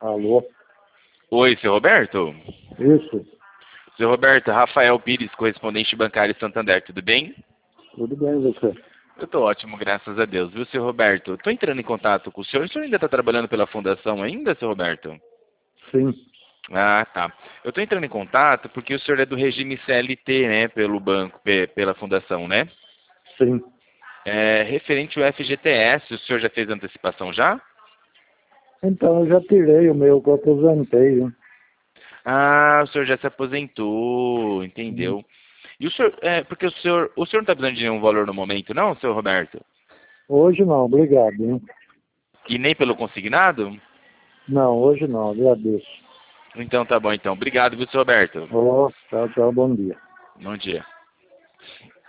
Alô? Oi, seu Roberto? Isso, Seu Roberto, Rafael Pires, correspondente bancário Santander, tudo bem? tudo bem, você? Eu tô ótimo, graças a Deus, viu, seu Roberto? Tô entrando em contato com o senhor ainda está trabalhando pela fundação ainda, seu Roberto? Sim, Ah, tá. Eu tô entrando em contato porque o senhor é do regime CLT, né, pelo banco, pela fundação, né? sim. É, referente ao FGTS, o senhor já fez antecipação já? Então, eu já tirei o meu que eu aposentei, hein? Ah, o senhor já se aposentou, Hum. entendeu? E o senhor, porque o senhor não está precisando de nenhum valor no momento, não, seu Roberto? Hoje não, obrigado, hein? E nem pelo consignado? Não, hoje não, agradeço. Então tá bom, então. Obrigado, viu, seu Roberto? Ó, tchau, tchau, bom dia. Bom dia.